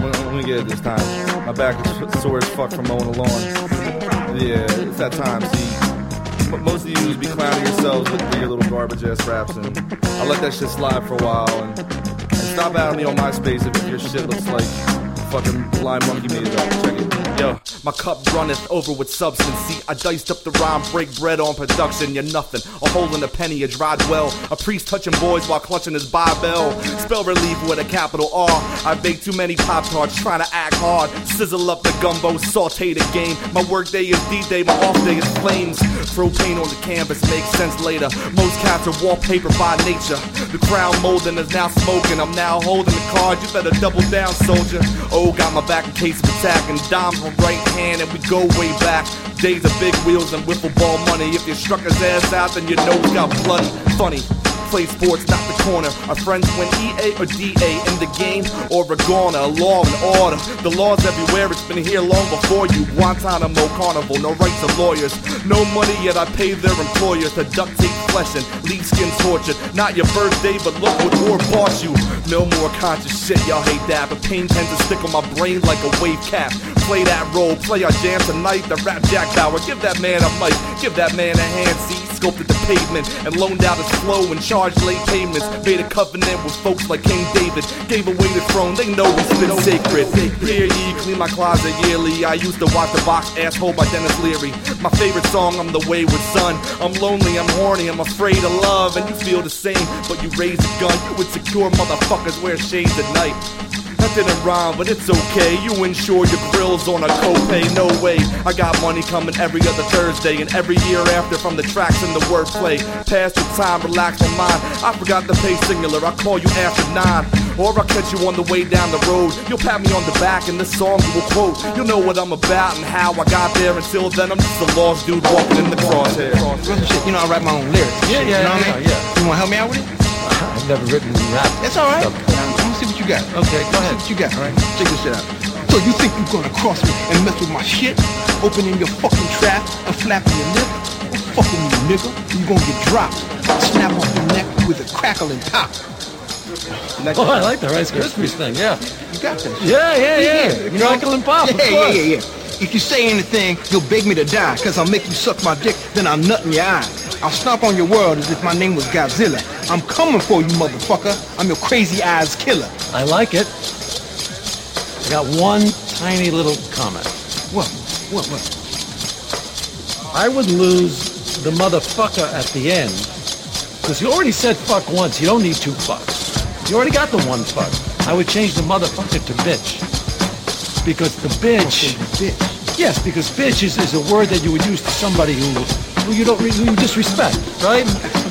let me get it this time. My back is sore as fuck from mowing the lawn. Yeah, it's that time, see. But most of you just be clowning yourselves with your little garbage ass raps, and I let that shit slide for a while, and stop at me on MySpace if your shit looks like fucking Blind Monkey made it up. Check it. Yo, my cup runneth over with substance. See, I diced up the rhyme, break bread on production. You're nothing, a hole in a penny, a dried well. A priest touching boys while clutching his Bible. Spell relief with a capital R. I bake too many Pop-Tarts, trying to act hard. Sizzle up the gumbo, saute the game. My work day is D-Day, my off day is flames. Throw paint on the canvas, makes sense later. Most cats are wallpaper by nature. The crown molding is now smoking. I'm now holding the card, you better double down, soldier. Oh, got my back in case of attack, and dimes on right hand, and we go way back. Days of big wheels and wiffle ball money. If you struck his ass out, then your nose got bloody. Funny, play sports, not the corner. Our friends win EA or DA in the game, or a goner, law and order. The law's everywhere, it's been here long before you. Guantanamo Carnival, no rights of lawyers. No money yet I pay their employers to duct tape flesh and leave skin tortured. Not your birthday, but look what war bought you. No more conscious shit, y'all hate that, but pain tends to stick on my brain like a wave cap. Play that role, play our jam tonight. The rap Jack Bauer, give that man a mic, give that man a hand. See, sculpted the pavement and loaned out his flow and charged late payments. Made a covenant with folks like King David, gave away the throne, they know it's been sacred. Hear ye, clean my closet yearly. I used to watch The Box, Asshole by Dennis Leary. My favorite song, I'm the wayward son. I'm lonely, I'm horny, I'm afraid of love. And you feel the same, but you raise a gun. You insecure motherfuckers wear shades at night. That didn't rhyme, but it's okay. You insure your grills on a copay, no way. I got money coming every other Thursday, and every year after from the tracks and the wordplay. Pass your time, relax my mind. I forgot to pay singular, I'll call you after 9. Or I'll catch you on the way down the road. You'll pat me on the back and this song you will quote. You'll know what I'm about and how I got there. Until then, I'm just a lost dude walking in the crosshair. Shit, you know I write my own lyrics. Yeah, you know what I mean? yeah. You wanna help me out with it? I've never written rap. It's alright. I'm gonna see what you got. Okay, go ahead. See what you got, alright? Check this shit out. So you think you're gonna cross me and mess with my shit? Opening your fucking trap and flapping your lip? Don't fuck with me, nigga. You gonna get dropped. Snap off your neck with a crackling pop. Oh, I like the Rice Krispies thing, yeah. You got that shit. Yeah. You know, Crackle and Pop, of course. Yeah. If you say anything, you'll beg me to die. Cause I'll make you suck my dick, then I'll nut in your eye. I'll stomp on your world as if my name was Godzilla. I'm coming for you, motherfucker. I'm your crazy eyes killer. I like it. I got one tiny little comment. What? I would lose the motherfucker at the end. Because you already said fuck once, you don't need 2 fucks. You already got the 1 fuck. I would change the motherfucker to bitch. Because the bitch... Bitch. Yes, because bitch is a word that you would use to somebody who you disrespect, right?